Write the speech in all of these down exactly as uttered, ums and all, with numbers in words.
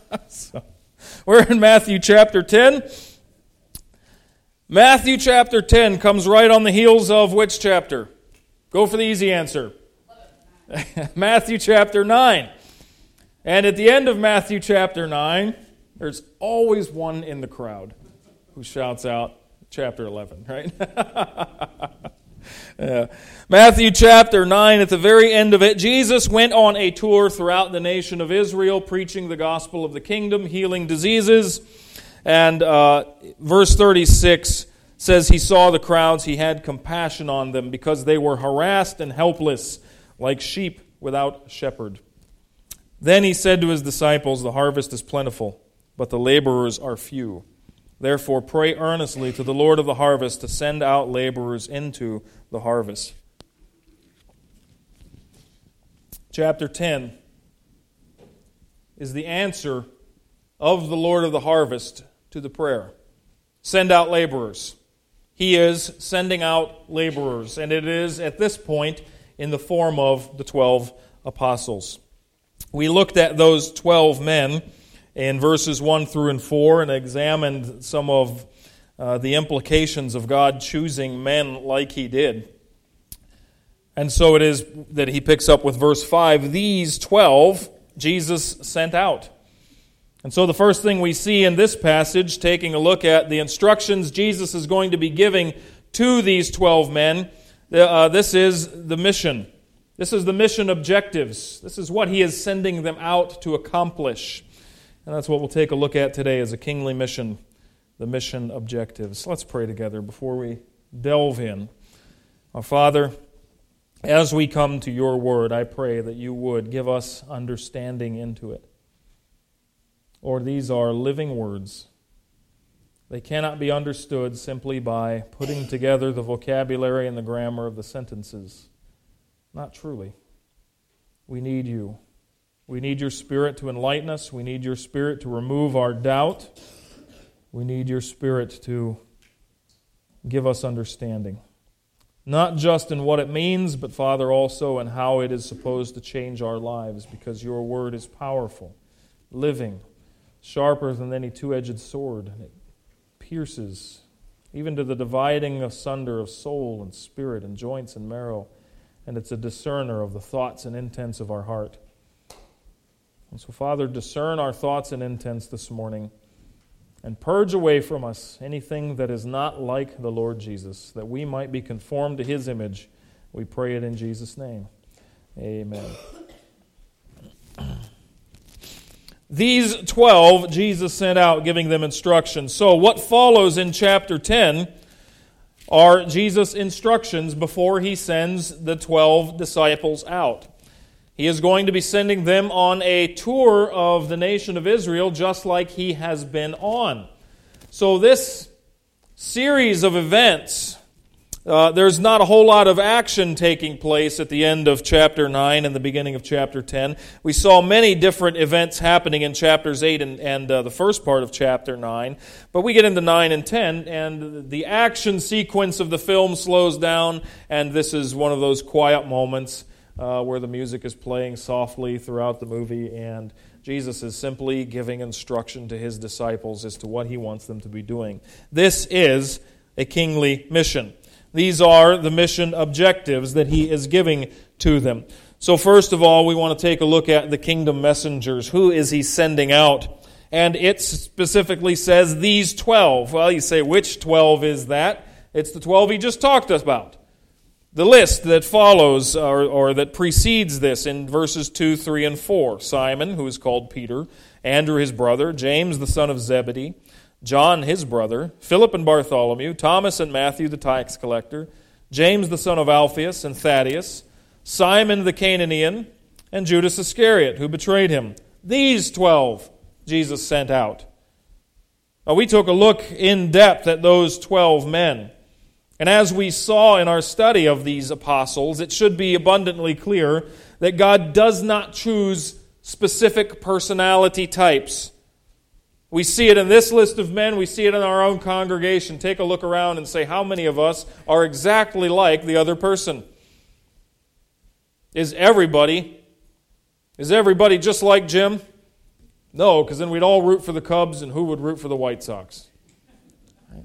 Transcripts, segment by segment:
So, we're in Matthew chapter ten. Matthew chapter ten comes right on the heels of which chapter? Go for the easy answer. Matthew chapter nine. And at the end of Matthew chapter nine, there's always one in the crowd who shouts out chapter eleven, right? Yeah. Matthew chapter nine, at the very end of it, Jesus went on a tour throughout the nation of Israel, preaching the gospel of the kingdom, healing diseases. And uh, verse thirty-six says, he saw the crowds, he had compassion on them, because they were harassed and helpless, like sheep without shepherd. Then he said to his disciples, the harvest is plentiful, but the laborers are few. Therefore pray earnestly to the Lord of the harvest to send out laborers into the harvest. Chapter ten is the answer of the Lord of the harvest to the prayer. Send out laborers. He is sending out laborers, and it is at this point in the form of the twelve apostles. We looked at those twelve men in verses one through and four and examined some of uh, the implications of God choosing men like He did. And so it is that he picks up with verse five, these twelve Jesus sent out. And so the first thing we see in this passage, taking a look at the instructions Jesus is going to be giving to these twelve men, uh, this is the mission. This is the mission objectives. This is what he is sending them out to accomplish. And that's what we'll take a look at today as a kingly mission, the mission objectives. Let's pray together before we delve in. Our Father, as we come to your word, I pray that you would give us understanding into it. Lord, these are living words. They cannot be understood simply by putting together the vocabulary and the grammar of the sentences. Not truly. We need you. We need your Spirit to enlighten us. We need your Spirit to remove our doubt. We need your Spirit to give us understanding. Not just in what it means, but, Father, also in how it is supposed to change our lives, because your word is powerful, living, sharper than any two-edged sword, and it pierces even to the dividing asunder of soul and spirit and joints and marrow, and it's a discerner of the thoughts and intents of our heart. And so, Father, discern our thoughts and intents this morning, and purge away from us anything that is not like the Lord Jesus, that we might be conformed to His image. We pray it in Jesus' name. Amen. These twelve Jesus sent out, giving them instructions. So what follows in chapter ten are Jesus' instructions before he sends the twelve disciples out. He is going to be sending them on a tour of the nation of Israel, just like he has been on. So this series of events, uh, there's not a whole lot of action taking place at the end of chapter nine and the beginning of chapter ten. We saw many different events happening in chapters eight and, and uh, the first part of chapter nine. But we get into nine and ten, and the action sequence of the film slows down, and this is one of those quiet moments Uh, where the music is playing softly throughout the movie, and Jesus is simply giving instruction to his disciples as to what he wants them to be doing. This is a kingly mission. These are the mission objectives that he is giving to them. So first of all, we want to take a look at the kingdom messengers. Who is he sending out? And it specifically says these twelve. Well, you say, which twelve is that? It's the twelve he just talked about. The list that follows, or, or that precedes this in verses two, three, and four. Simon, who is called Peter, Andrew his brother, James the son of Zebedee, John his brother, Philip and Bartholomew, Thomas and Matthew the tax collector, James the son of Alphaeus and Thaddeus, Simon the Canaanian, and Judas Iscariot, who betrayed him. These twelve Jesus sent out. Now, we took a look in depth at those twelve men. And as we saw in our study of these apostles, it should be abundantly clear that God does not choose specific personality types. We see it in this list of men. We see it in our own congregation. Take a look around and say, how many of us are exactly like the other person? Is everybody, is everybody just like Jim? No, because then we'd all root for the Cubs, and who would root for the White Sox? Right?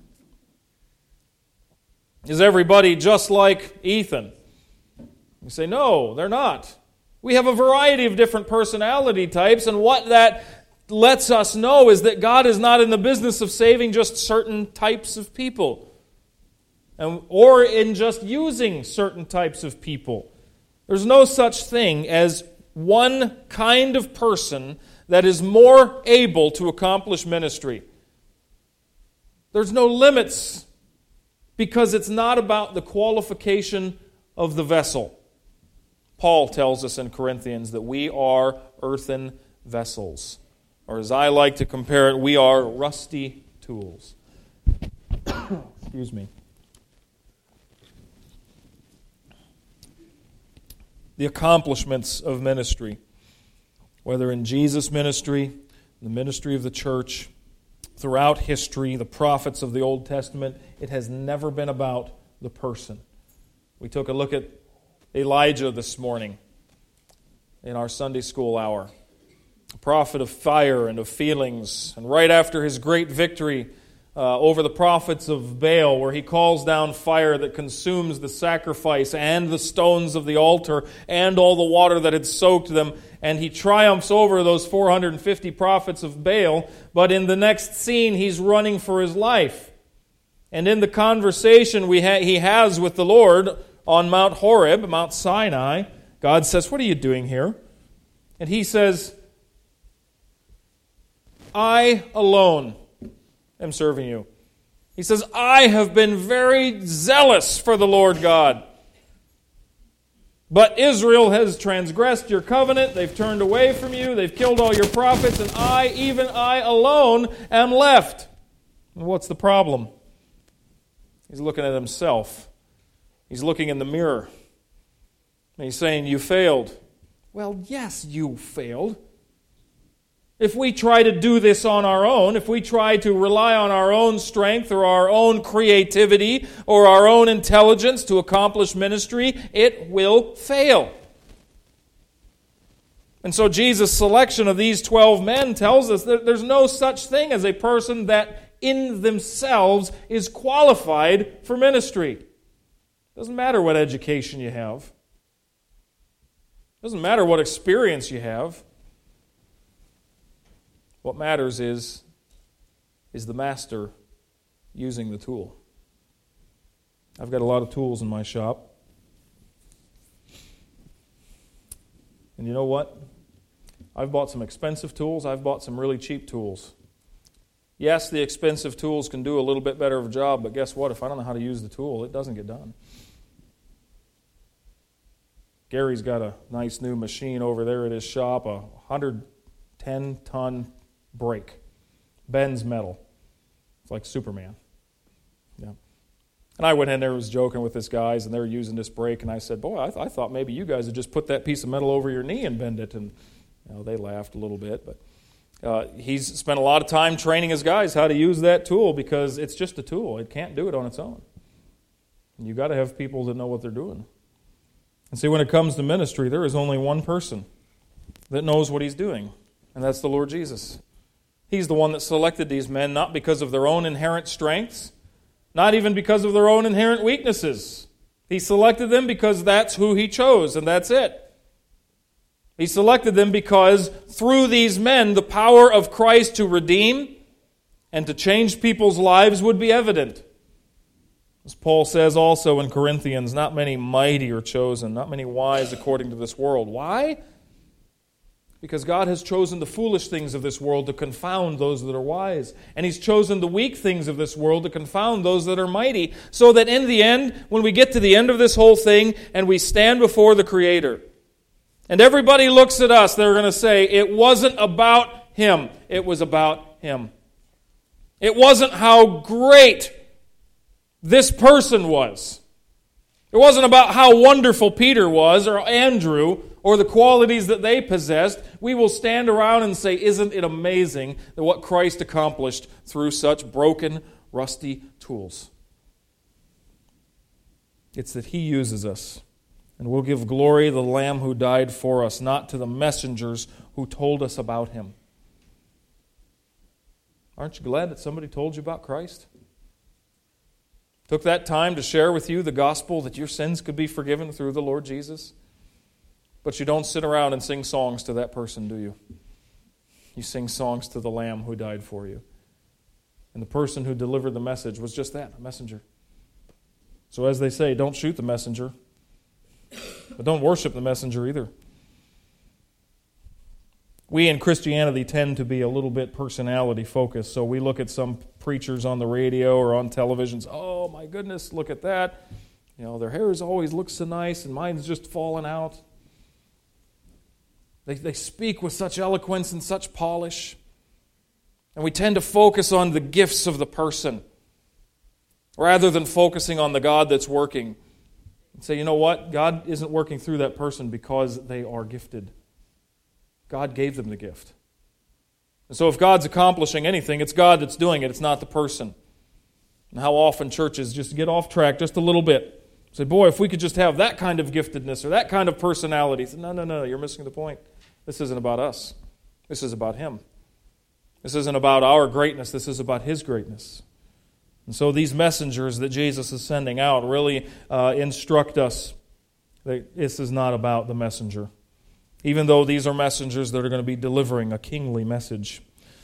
Is everybody just like Ethan? You say, no, they're not. We have a variety of different personality types, and what that lets us know is that God is not in the business of saving just certain types of people, and, or in just using certain types of people. There's no such thing as one kind of person that is more able to accomplish ministry. There's no limits, because it's not about the qualification of the vessel. Paul tells us in Corinthians that we are earthen vessels. Or as I like to compare it, we are rusty tools. Excuse me. The accomplishments of ministry, whether in Jesus' ministry, the ministry of the church, throughout history, the prophets of the Old Testament, it has never been about the person. We took a look at Elijah this morning in our Sunday school hour. A prophet of fire and of feelings. And right after his great victory uh, over the prophets of Baal, where he calls down fire that consumes the sacrifice and the stones of the altar and all the water that had soaked them, and he triumphs over those four hundred fifty prophets of Baal, but in the next scene he's running for his life. And in the conversation we ha- he has with the Lord on Mount Horeb, Mount Sinai, God says, "What are you doing here?" And he says, "I alone am serving you." He says, "I have been very zealous for the Lord God. But Israel has transgressed your covenant. They've turned away from you. They've killed all your prophets. And I, even I alone, am left." And what's the problem? He's looking at himself. He's looking in the mirror. And he's saying, "You failed." Well, yes, you failed. If we try to do this on our own, if we try to rely on our own strength or our own creativity or our own intelligence to accomplish ministry, it will fail. And so Jesus' selection of these twelve men tells us that there's no such thing as a person that in themselves is qualified for ministry. Doesn't matter what education you have. Doesn't matter what experience you have. What matters is, is the master using the tool. I've got a lot of tools in my shop. And you know what? I've bought some expensive tools. I've bought some really cheap tools. Yes, the expensive tools can do a little bit better of a job, but guess what? If I don't know how to use the tool, it doesn't get done. Gary's got a nice new machine over there at his shop, a one hundred ten ton brake. Bends metal. It's like Superman. Yeah. And I went in there and was joking with this guys, and they were using this brake, and I said, "Boy, I, th- I thought maybe you guys would just put that piece of metal over your knee and bend it." And you know, they laughed a little bit, but uh, he's spent a lot of time training his guys how to use that tool, because it's just a tool. It can't do it on its own. And you've got to have people that know what they're doing. And see, when it comes to ministry, there is only one person that knows what he's doing, and that's the Lord Jesus. He's the one that selected these men, not because of their own inherent strengths, not even because of their own inherent weaknesses. He selected them because that's who he chose, and that's it. He selected them because through these men, the power of Christ to redeem and to change people's lives would be evident. As Paul says also in Corinthians, not many mighty are chosen, not many wise according to this world. Why? Because God has chosen the foolish things of this world to confound those that are wise. And He's chosen the weak things of this world to confound those that are mighty. So that in the end, when we get to the end of this whole thing and we stand before the Creator, and everybody looks at us, they're going to say, it wasn't about Him, it was about Him. It wasn't how great this person was. It wasn't about how wonderful Peter was or Andrew or the qualities that they possessed. We will stand around and say, isn't it amazing that what Christ accomplished through such broken, rusty tools? It's that He uses us. And we'll give glory to the Lamb who died for us, not to the messengers who told us about Him. Aren't you glad that somebody told you about Christ? Took that time to share with you the gospel that your sins could be forgiven through the Lord Jesus? But you don't sit around and sing songs to that person, do you? You sing songs to the Lamb who died for you. And the person who delivered the message was just that, a messenger. So as they say, don't shoot the messenger, but don't worship the messenger either. We in Christianity tend to be a little bit personality focused, so we look at some preachers on the radio or on televisions. Oh my goodness, look at that. You know, their hair always looks so nice and mine's just fallen out. They, they speak with such eloquence and such polish. And we tend to focus on the gifts of the person rather than focusing on the God that's working. And say, you know what? God isn't working through that person because they are gifted. God gave them the gift. And so if God's accomplishing anything, it's God that's doing it. It's not the person. And how often churches just get off track just a little bit. Say, boy, if we could just have that kind of giftedness or that kind of personality. Say, no, no, no, you're missing the point. This isn't about us. This is about Him. This isn't about our greatness. This is about His greatness. And so these messengers that Jesus is sending out really uh, instruct us that this is not about the messenger, even though these are messengers that are going to be delivering a kingly message.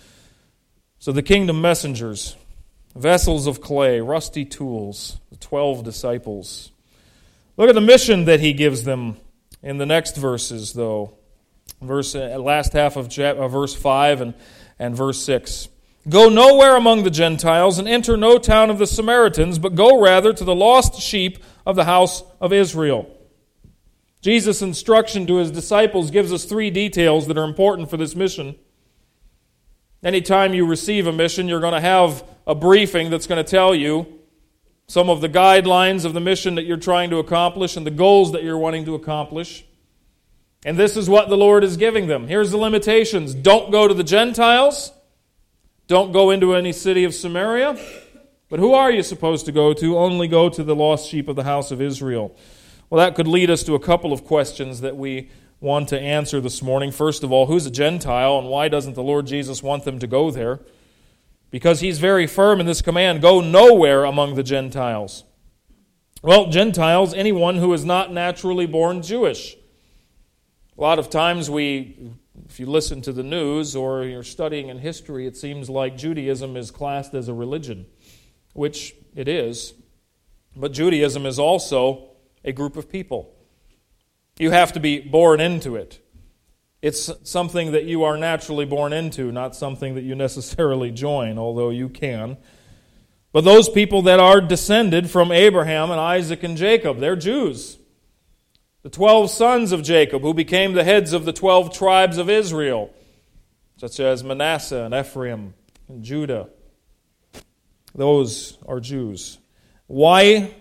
So the kingdom messengers, vessels of clay, rusty tools, the twelve disciples. Look at the mission that He gives them in the next verses, though. Verse uh, last half of uh, verse five and, and verse six. Go nowhere among the Gentiles and enter no town of the Samaritans, but go rather to the lost sheep of the house of Israel. Jesus' instruction to His disciples gives us three details that are important for this mission. Anytime you receive a mission, you're going to have a briefing that's going to tell you some of the guidelines of the mission that you're trying to accomplish and the goals that you're wanting to accomplish. And this is what the Lord is giving them. Here's the limitations. Don't go to the Gentiles. Don't go into any city of Samaria. But who are you supposed to go to? Only go to the lost sheep of the house of Israel. Well, that could lead us to a couple of questions that we want to answer this morning. First of all, who's a Gentile and why doesn't the Lord Jesus want them to go there? Because He's very firm in this command, go nowhere among the Gentiles. Well, Gentiles, anyone who is not naturally born Jewish. A lot of times we, if you listen to the news or you're studying in history, it seems like Judaism is classed as a religion, which it is. But Judaism is also a group of people. You have to be born into it. It's something that you are naturally born into, not something that you necessarily join, although you can. But those people that are descended from Abraham and Isaac and Jacob, they're Jews. The twelve sons of Jacob, who became the heads of the twelve tribes of Israel, such as Manasseh and Ephraim and Judah. Those are Jews. Why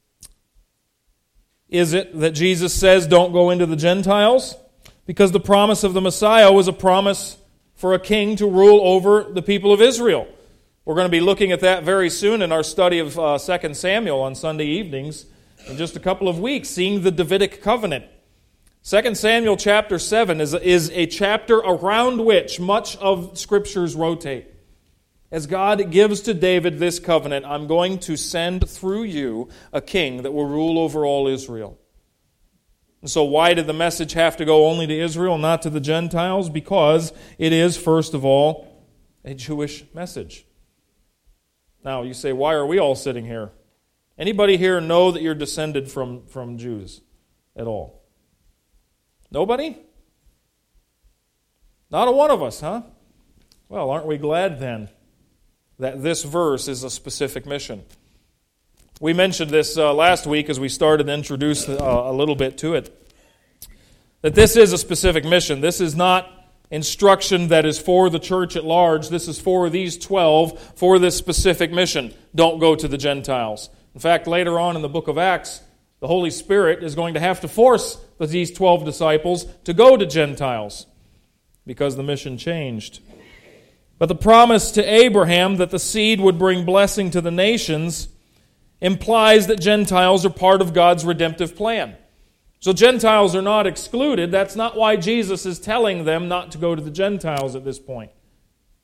is it that Jesus says don't go into the Gentiles? Because the promise of the Messiah was a promise for a king to rule over the people of Israel. We're going to be looking at that very soon in our study of uh, Second Samuel on Sunday evenings in just a couple of weeks, seeing the Davidic covenant. Second Samuel chapter seven is, is a chapter around which much of Scriptures rotate. As God gives to David this covenant, I'm going to send through you a king that will rule over all Israel. And so why did the message have to go only to Israel, not to the Gentiles? Because it is, first of all, a Jewish message. Now, you say, why are we all sitting here? Anybody here know that you're descended from, from Jews at all? Nobody? Not a one of us, huh? Well, aren't we glad then that this verse is a specific mission? We mentioned this uh, last week as we started to introduce uh, a little bit to it. That this is a specific mission. This is not instruction that is for the church at large. This is for these twelve, for this specific mission. Don't go to the Gentiles. In fact, later on in the book of Acts, the Holy Spirit is going to have to force these twelve disciples to go to Gentiles because the mission changed. But the promise to Abraham that the seed would bring blessing to the nations implies that Gentiles are part of God's redemptive plan. So Gentiles are not excluded. That's not why Jesus is telling them not to go to the Gentiles at this point.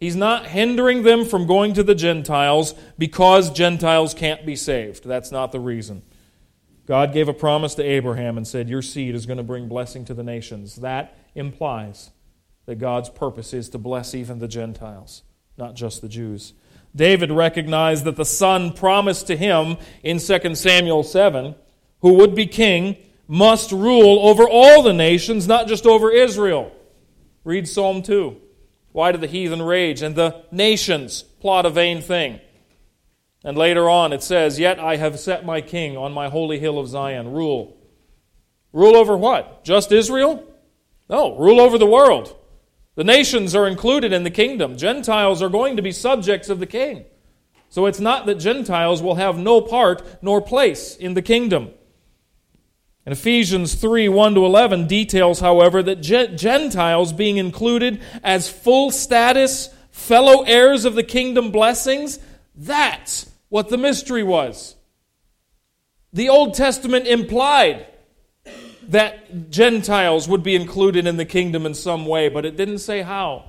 He's not hindering them from going to the Gentiles because Gentiles can't be saved. That's not the reason. God gave a promise to Abraham and said, your seed is going to bring blessing to the nations. That implies that God's purpose is to bless even the Gentiles, not just the Jews. David recognized that the son promised to him in Second Samuel seven, who would be king, must rule over all the nations, not just over Israel. Read Psalm two. Why do the heathen rage and the nations plot a vain thing? And later on it says, yet I have set my king on my holy hill of Zion. Rule. Rule over what? Just Israel? No, rule over the world. The nations are included in the kingdom. Gentiles are going to be subjects of the king. So it's not that Gentiles will have no part nor place in the kingdom. And Ephesians three, one to eleven details, however, that Gentiles being included as full status fellow heirs of the kingdom blessings, that's what the mystery was. The Old Testament implied that Gentiles would be included in the kingdom in some way, but it didn't say how.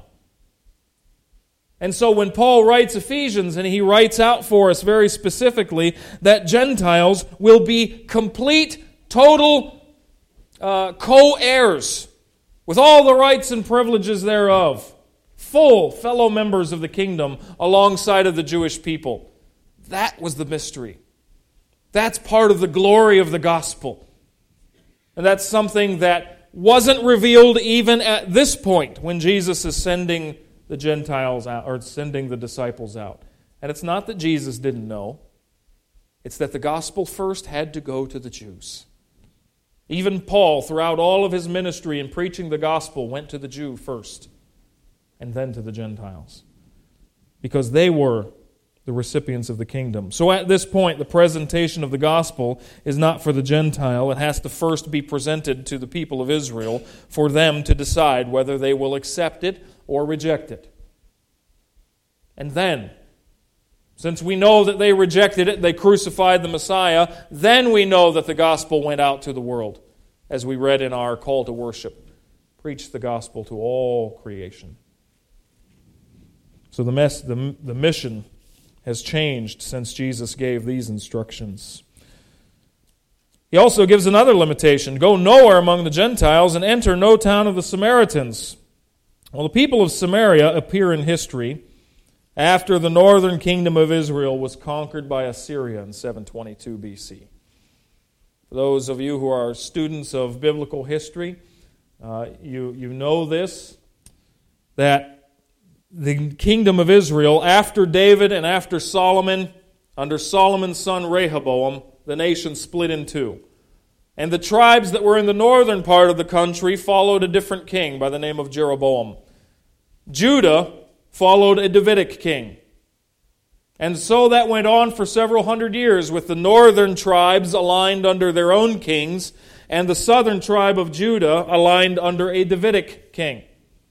And so when Paul writes Ephesians, and he writes out for us very specifically that Gentiles will be complete, total uh, co-heirs with all the rights and privileges thereof, full fellow members of the kingdom alongside of the Jewish people. That was the mystery. That's part of the glory of the gospel. And that's something that wasn't revealed even at this point when Jesus is sending the Gentiles out, or sending the disciples out. And it's not that Jesus didn't know. It's that the gospel first had to go to the Jews. Even Paul, throughout all of his ministry in preaching the gospel, went to the Jew first, and then to the Gentiles, because they were the recipients of the kingdom. So at this point, the presentation of the gospel is not for the Gentile. It has to first be presented to the people of Israel for them to decide whether they will accept it or reject it. And then, since we know that they rejected it, they crucified the Messiah, then we know that the gospel went out to the world, as we read in our call to worship. Preach the gospel to all creation. So the, mess, the, the mission has changed since Jesus gave these instructions. He also gives another limitation. Go nowhere among the Gentiles and enter no town of the Samaritans. Well, the people of Samaria appear in history after the northern kingdom of Israel was conquered by Assyria in seven twenty-two B C. For those of you who are students of biblical history, uh, you, you know this, that the kingdom of Israel, after David and after Solomon, under Solomon's son Rehoboam, the nation split in two. And the tribes that were in the northern part of the country followed a different king by the name of Jeroboam. Judah followed a Davidic king. And so that went on for several hundred years, with the northern tribes aligned under their own kings, and the southern tribe of Judah aligned under a Davidic king.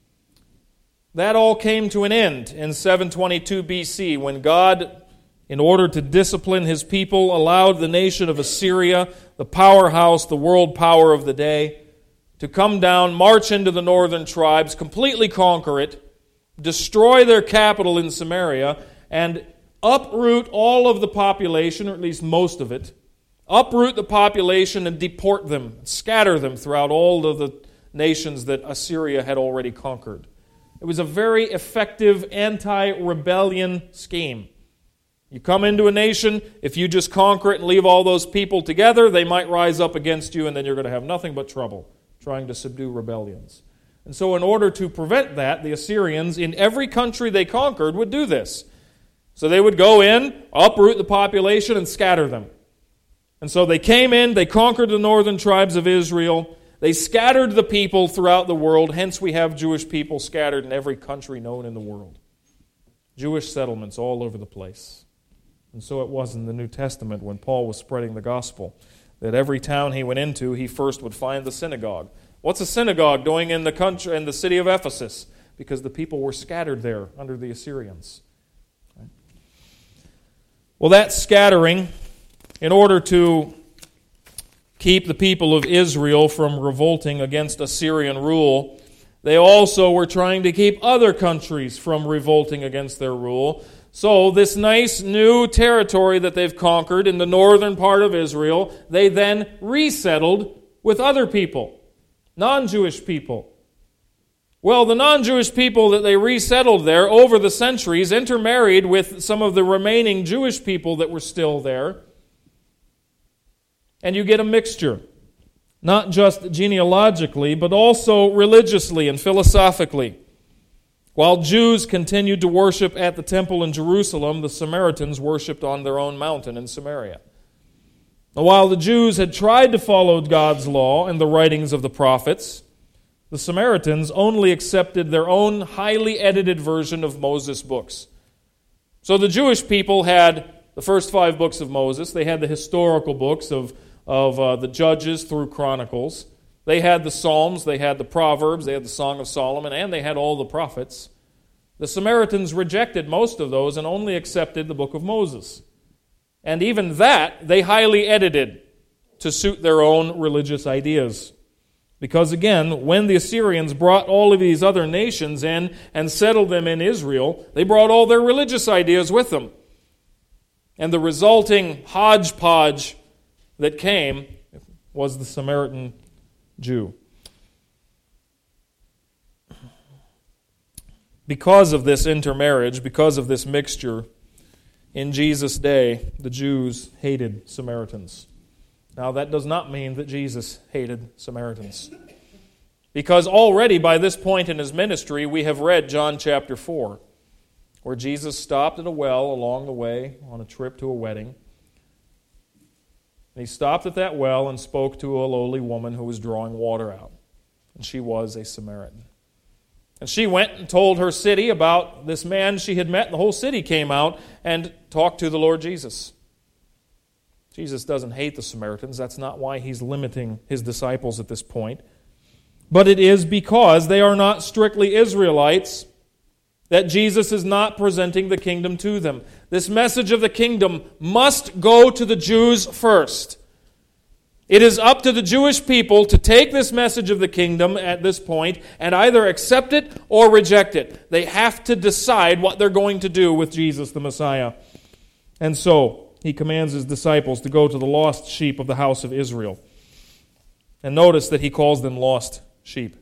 That all came to an end in seven twenty-two B C when God, in order to discipline His people, allowed the nation of Assyria, the powerhouse, the world power of the day, to come down, march into the northern tribes, completely conquer it, destroy their capital in Samaria, and uproot all of the population, or at least most of it, uproot the population and deport them, scatter them throughout all of the nations that Assyria had already conquered. It was a very effective anti-rebellion scheme. You come into a nation, if you just conquer it and leave all those people together, they might rise up against you, and then you're going to have nothing but trouble trying to subdue rebellions. And so in order to prevent that, the Assyrians, in every country they conquered, would do this. So they would go in, uproot the population, and scatter them. And so they came in, they conquered the northern tribes of Israel, they scattered the people throughout the world, hence we have Jewish people scattered in every country known in the world. Jewish settlements all over the place. And so it was in the New Testament when Paul was spreading the gospel, that every town he went into, he first would find the synagogue. What's a synagogue doing in the country, in the city of Ephesus? Because the people were scattered there under the Assyrians. Well, that scattering, in order to keep the people of Israel from revolting against Assyrian rule, They also were trying to keep other countries from revolting against their rule. So this nice new territory that they've conquered in the northern part of Israel, they then resettled with other people, non-Jewish people. Well, the non-Jewish people that they resettled there over the centuries intermarried with some of the remaining Jewish people that were still there. And you get a mixture, not just genealogically, but also religiously and philosophically. While Jews continued to worship at the temple in Jerusalem, the Samaritans worshipped on their own mountain in Samaria. Now, while the Jews had tried to follow God's law and the writings of the prophets, the Samaritans only accepted their own highly edited version of Moses' books. So the Jewish people had the first five books of Moses. They had the historical books of, of uh, the Judges through Chronicles. They had the Psalms, they had the Proverbs, they had the Song of Solomon, and they had all the prophets. The Samaritans rejected most of those and only accepted the book of Moses. And even that, they highly edited to suit their own religious ideas. Because again, when the Assyrians brought all of these other nations in and settled them in Israel, they brought all their religious ideas with them. And the resulting hodgepodge that came was the Samaritan Jew. Because of this intermarriage, because of this mixture, in Jesus' day, the Jews hated Samaritans. Now, that does not mean that Jesus hated Samaritans. Because already by this point in his ministry, we have read John chapter four, where Jesus stopped at a well along the way on a trip to a wedding. And he stopped at that well and spoke to a lowly woman who was drawing water out. And she was a Samaritan. And she went and told her city about this man she had met, and the whole city came out and talked to the Lord Jesus. Jesus doesn't hate the Samaritans. That's not why he's limiting his disciples at this point. But it is because they are not strictly Israelites that Jesus is not presenting the kingdom to them. This message of the kingdom must go to the Jews first. It is up to the Jewish people to take this message of the kingdom at this point and either accept it or reject it. They have to decide what they're going to do with Jesus the Messiah. And so he commands his disciples to go to the lost sheep of the house of Israel. And notice that he calls them lost sheep.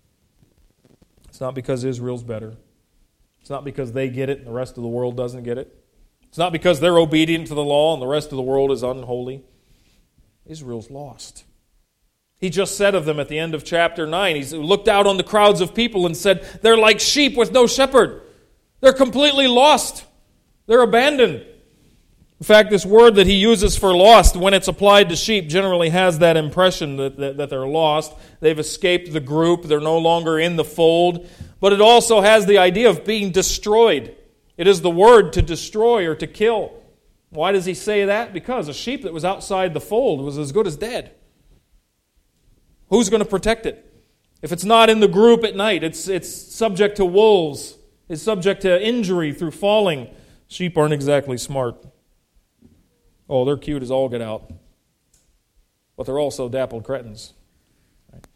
It's not because Israel's better. It's not because they get it and the rest of the world doesn't get it. It's not because they're obedient to the law and the rest of the world is unholy. Israel's lost. He just said of them at the end of chapter nine, he looked out on the crowds of people and said, they're like sheep with no shepherd. They're completely lost. They're abandoned. In fact, this word that he uses for lost, when it's applied to sheep, generally has that impression that, that, that they're lost. They've escaped the group. They're no longer in the fold. But it also has the idea of being destroyed. It is the word to destroy or to kill. Why does he say that? Because a sheep that was outside the fold was as good as dead. Who's going to protect it? If it's not in the group at night, it's, it's subject to wolves. It's subject to injury through falling. Sheep aren't exactly smart. Oh, they're cute as all get out. But they're also dappled cretins. Right?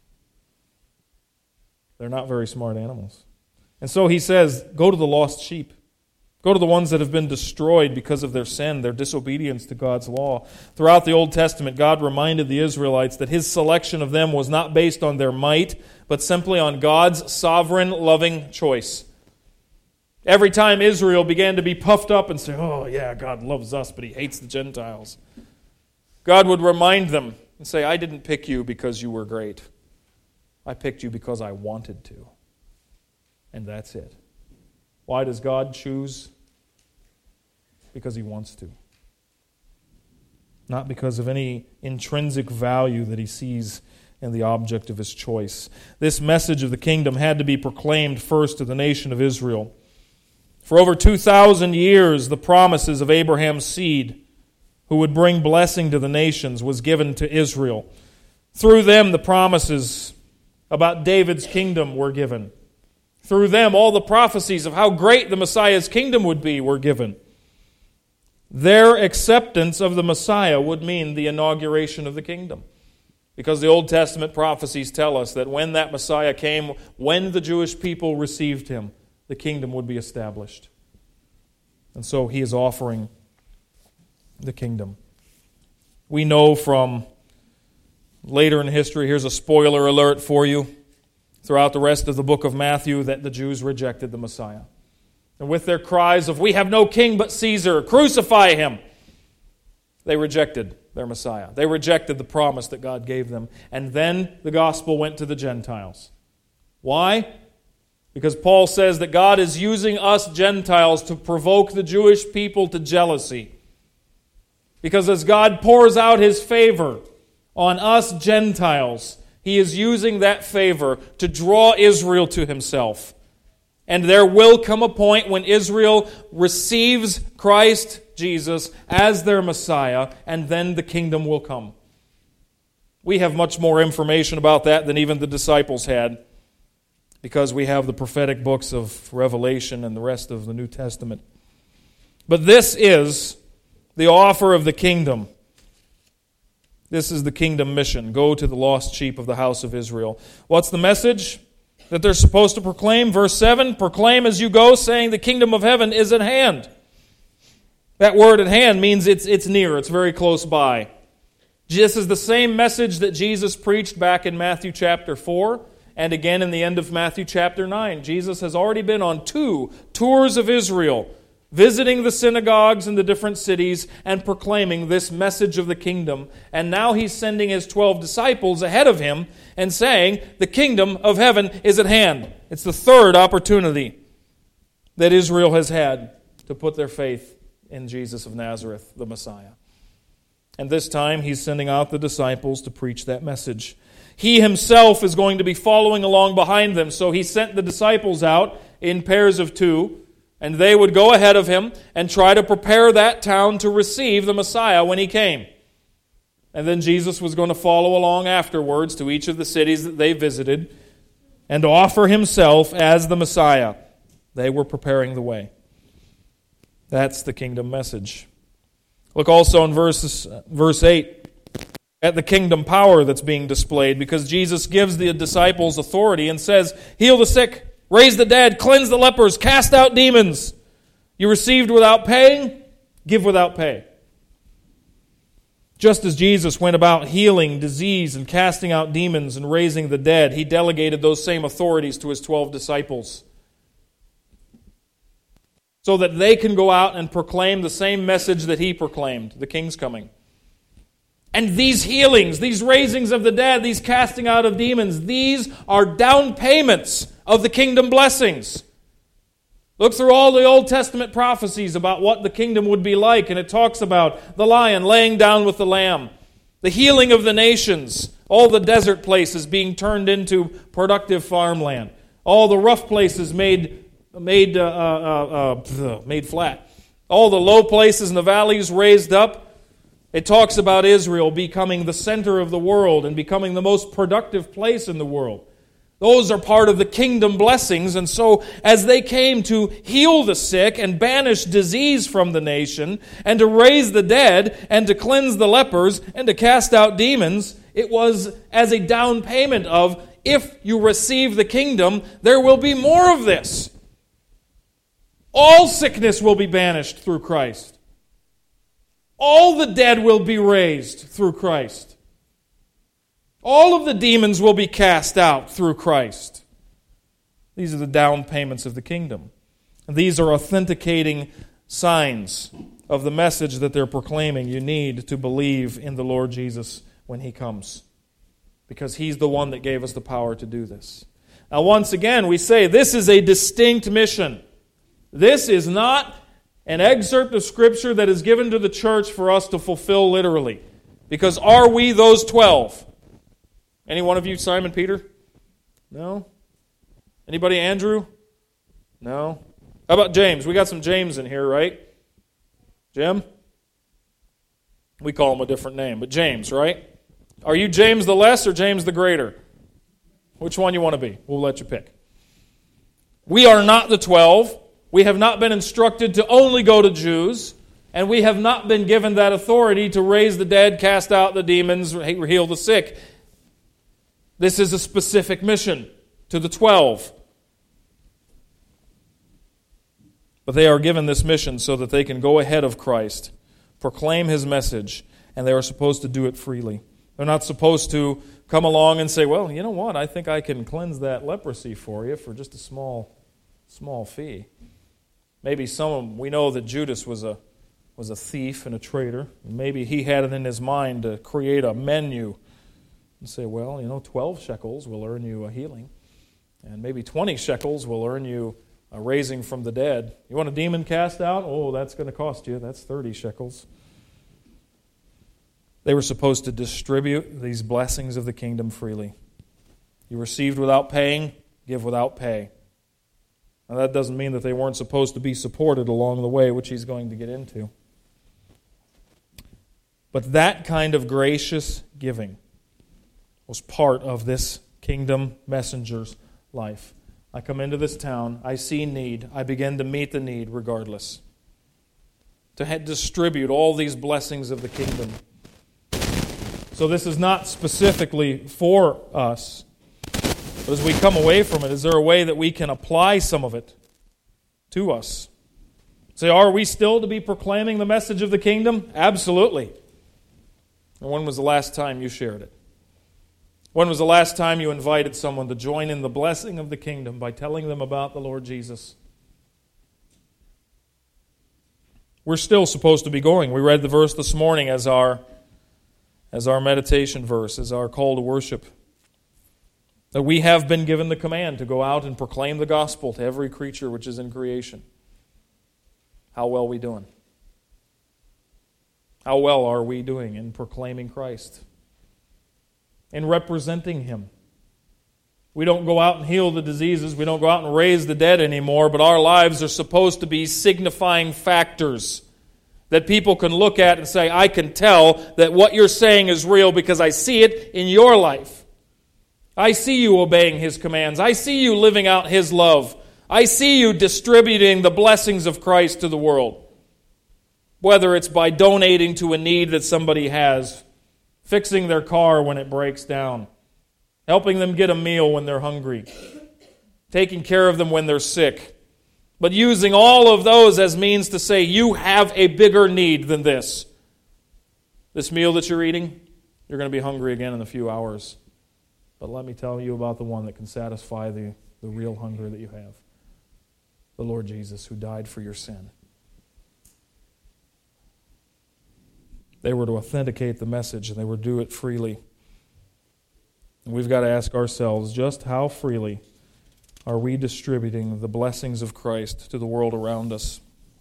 They're not very smart animals. And so he says, go to the lost sheep. Go to the ones that have been destroyed because of their sin, their disobedience to God's law. Throughout the Old Testament, God reminded the Israelites that his selection of them was not based on their might, but simply on God's sovereign, loving choice. Every time Israel began to be puffed up and say, oh yeah, God loves us, but he hates the Gentiles, God would remind them and say, I didn't pick you because you were great. I picked you because I wanted to. And that's it. Why does God choose? Because he wants to. Not because of any intrinsic value that he sees in the object of his choice. This message of the kingdom had to be proclaimed first to the nation of Israel. For over two thousand years, the promises of Abraham's seed, who would bring blessing to the nations, was given to Israel. Through them, the promises about David's kingdom were given. Through them, all the prophecies of how great the Messiah's kingdom would be were given. Their acceptance of the Messiah would mean the inauguration of the kingdom. Because the Old Testament prophecies tell us that when that Messiah came, when the Jewish people received him, the kingdom would be established. And so he is offering the kingdom. We know from later in history, here's a spoiler alert for you, throughout the rest of the book of Matthew, that the Jews rejected the Messiah. And with their cries of, "We have no king but Caesar, crucify him," they rejected their Messiah. They rejected the promise that God gave them. And then the gospel went to the Gentiles. Why? Because Paul says that God is using us Gentiles to provoke the Jewish people to jealousy. Because as God pours out His favor on us Gentiles, He is using that favor to draw Israel to Himself. And there will come a point when Israel receives Christ Jesus as their Messiah, and then the kingdom will come. We have much more information about that than even the disciples had, because we have the prophetic books of Revelation and the rest of the New Testament. But this is the offer of the kingdom. This is the kingdom mission. Go to the lost sheep of the house of Israel. What's the message that they're supposed to proclaim? Verse seven, proclaim as you go, saying the kingdom of heaven is at hand. That word at hand means it's, it's near, it's very close by. This is the same message that Jesus preached back in Matthew chapter four, and again in the end of Matthew chapter nine. Jesus has already been on two tours of Israel, visiting the synagogues in the different cities and proclaiming this message of the kingdom. And now He's sending His twelve disciples ahead of Him and saying, the kingdom of heaven is at hand. It's the third opportunity that Israel has had to put their faith in Jesus of Nazareth, the Messiah. And this time He's sending out the disciples to preach that message. He Himself is going to be following along behind them. So He sent the disciples out in pairs of two, and they would go ahead of Him and try to prepare that town to receive the Messiah when He came. And then Jesus was going to follow along afterwards to each of the cities that they visited and offer Himself as the Messiah. They were preparing the way. That's the kingdom message. Look also in verse, verse eight at the kingdom power that's being displayed, because Jesus gives the disciples authority and says, heal the sick, raise the dead, cleanse the lepers, cast out demons. You received without paying, give without pay. Just as Jesus went about healing disease and casting out demons and raising the dead, He delegated those same authorities to His twelve disciples, so that they can go out and proclaim the same message that He proclaimed, the King's coming. And these healings, these raisings of the dead, these casting out of demons, these are down payments of the kingdom blessings. Look through all the Old Testament prophecies about what the kingdom would be like, and it talks about the lion laying down with the lamb, the healing of the nations, all the desert places being turned into productive farmland, all the rough places made made uh, uh, uh, made flat, all the low places in the valleys raised up. It talks about Israel becoming the center of the world and becoming the most productive place in the world. Those are part of the kingdom blessings. And so as they came to heal the sick and banish disease from the nation and to raise the dead and to cleanse the lepers and to cast out demons, it was as a down payment of, if you receive the kingdom, there will be more of this. All sickness will be banished through Christ. All the dead will be raised through Christ. All of the demons will be cast out through Christ. These are the down payments of the kingdom. And these are authenticating signs of the message that they're proclaiming. You need to believe in the Lord Jesus when He comes, because He's the one that gave us the power to do this. Now, once again, we say this is a distinct mission. This is not an excerpt of Scripture that is given to the church for us to fulfill literally. Because are we those twelve? Any one of you Simon Peter? No? Anybody Andrew? No? How about James? We got some James in here, right? Jim? We call him a different name, but James, right? Are you James the less or James the greater? Which one you want to be? We'll let you pick. We are not the twelve. We have not been instructed to only go to Jews, and we have not been given that authority to raise the dead, cast out the demons, heal the sick. This is a specific mission to the twelve. But they are given this mission so that they can go ahead of Christ, proclaim His message, and they are supposed to do it freely. They're not supposed to come along and say, well, you know what, I think I can cleanse that leprosy for you for just a small, small fee. Maybe some of them, we know that Judas was a was a thief and a traitor. Maybe he had it in his mind to create a menu and say, well, you know, twelve shekels will earn you a healing, and maybe twenty shekels will earn you a raising from the dead. You want a demon cast out? Oh, that's going to cost you. That's thirty shekels. They were supposed to distribute these blessings of the kingdom freely. You received without paying, give without pay. Now that doesn't mean that they weren't supposed to be supported along the way, which he's going to get into. But that kind of gracious giving was part of this kingdom messenger's life. I come into this town, I see need, I begin to meet the need regardless. To distribute all these blessings of the kingdom. So this is not specifically for us. But as we come away from it, is there a way that we can apply some of it to us? Say, are we still to be proclaiming the message of the kingdom? Absolutely. And when was the last time you shared it? When was the last time you invited someone to join in the blessing of the kingdom by telling them about the Lord Jesus? We're still supposed to be going. We read the verse this morning as our, as our meditation verse, as our call to worship. That we have been given the command to go out and proclaim the gospel to every creature which is in creation. How well are we doing? How well are we doing in proclaiming Christ? In representing Him? We don't go out and heal the diseases. We don't go out and raise the dead anymore, but our lives are supposed to be signifying factors that people can look at and say, I can tell that what you're saying is real because I see it in your life. I see you obeying His commands. I see you living out His love. I see you distributing the blessings of Christ to the world. Whether it's by donating to a need that somebody has, fixing their car when it breaks down, helping them get a meal when they're hungry, taking care of them when they're sick, but using all of those as means to say, you have a bigger need than this. This meal that you're eating, you're going to be hungry again in a few hours. But let me tell you about the one that can satisfy the, the real hunger that you have. The Lord Jesus, who died for your sin. They were to authenticate the message, and they were to do it freely. And we've got to ask ourselves, just how freely are we distributing the blessings of Christ to the world around us?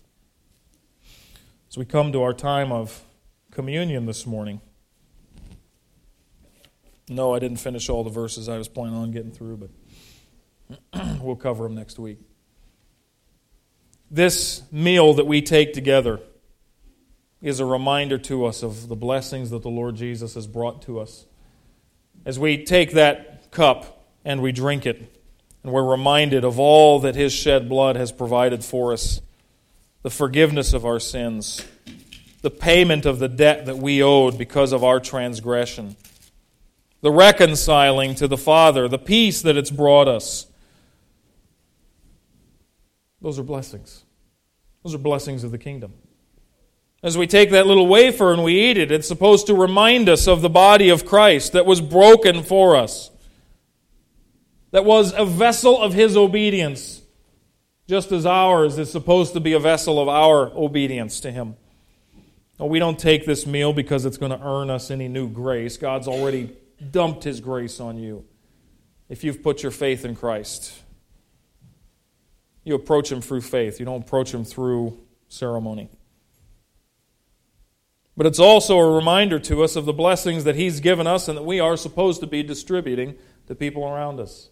As we come to our time of communion this morning. No, I didn't finish all the verses I was planning on getting through, but we'll cover them next week. This meal that we take together is a reminder to us of the blessings that the Lord Jesus has brought to us. As we take that cup and we drink it, and we're reminded of all that His shed blood has provided for us, the forgiveness of our sins, the payment of the debt that we owed because of our transgression, the reconciling to the Father, the peace that it's brought us. Those are blessings. Those are blessings of the kingdom. As we take that little wafer and we eat it, it's supposed to remind us of the body of Christ that was broken for us, that was a vessel of His obedience, just as ours is supposed to be a vessel of our obedience to Him. No, we don't take this meal because it's going to earn us any new grace. God's already dumped His grace on you if you've put your faith in Christ. You approach Him through faith. You don't approach Him through ceremony. But it's also a reminder to us of the blessings that He's given us and that we are supposed to be distributing to people around us.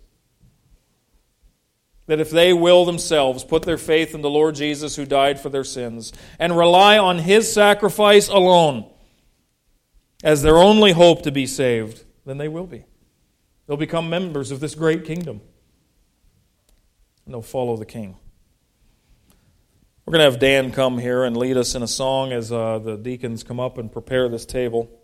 That if they will themselves put their faith in the Lord Jesus who died for their sins and rely on His sacrifice alone as their only hope to be saved, then they will be. They'll become members of this great kingdom. And they'll follow the King. We're going to have Dan come here and lead us in a song as uh, the deacons come up and prepare this table.